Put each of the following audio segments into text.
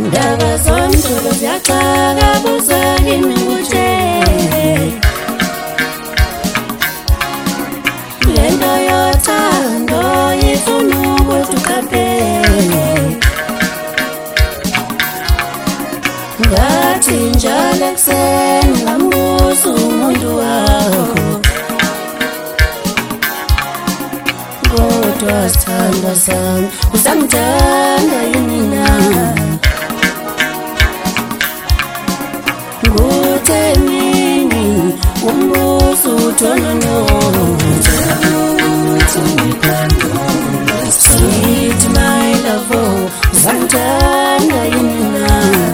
ndaba zomculo ziyaqhakabuza kimi ngutshele lento yothando ifuna ukuthi uqaphele ngathi njalo ekuseni ngambuza umuntu wakho kodwa sithandwa sami usangithanda yini na nguthemini umbuzo uthonano sweet my love usangithanda yini na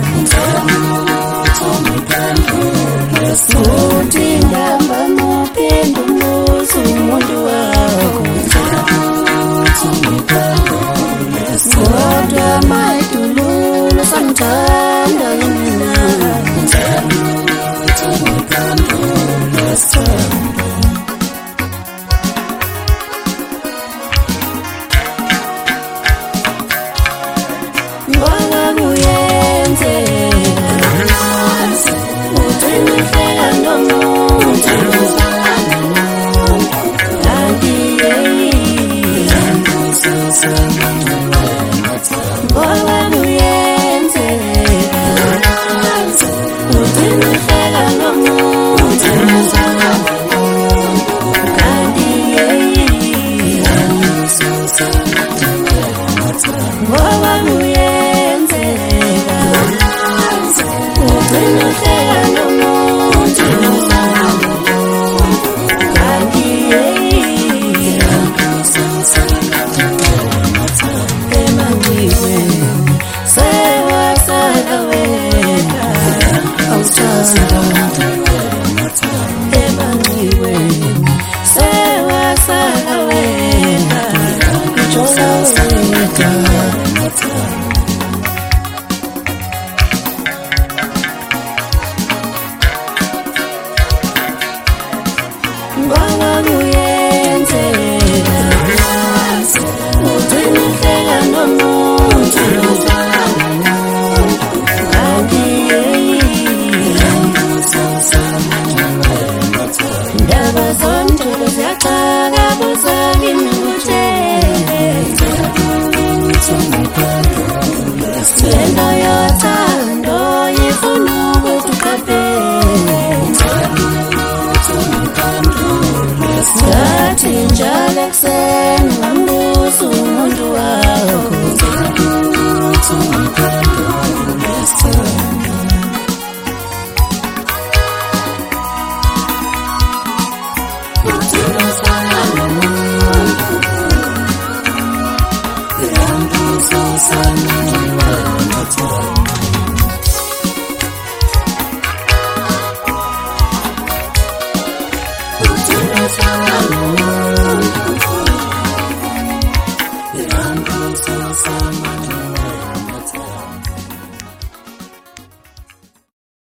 uthi ngihamba muphinda umbuzo umuntu wakho kodwa mayidululo sangithanda yini na ngoba kuyenzeka uthi ngihleka nomuntu kanti ngoba kuyenzeka uthi ngihleka nomuntu kanti ngoba kuyenzeka uthi ngihleka nomuntu kanti emangcwibeni sewasala wena awuthanda emangcwibeni sewasala wena ujola wedwa ngoba kuyenzeka uthi ngihleka nomuntu kanti ndaba zomculo ziyaqhakabuza kimi ngutshele lento yothando ifuna ukuthi uqaphele ngathi njalo ekuseni ngambuza umuntu wakho Thank you.